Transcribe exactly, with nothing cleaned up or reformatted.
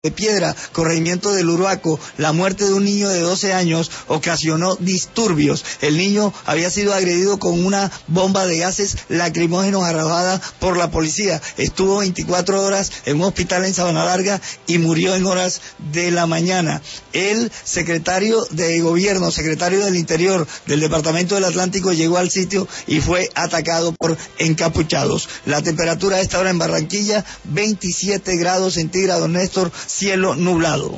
de Piedra, corregimiento del Uruaco, la muerte de un niño de doce años ocasionó disturbios. El niño había sido agredido con una bomba de gases lacrimógenos arrojada por la policía. Estuvo veinticuatro horas en un hospital en Sabana Larga y murió en horas de la mañana. El secretario de Gobierno, secretario del Interior del Departamento del Atlántico llegó al sitio y fue atacado por encapuchados. La temperatura a esta hora en Barranquilla, veintisiete grados centígrados, Néstor, cielo nublado.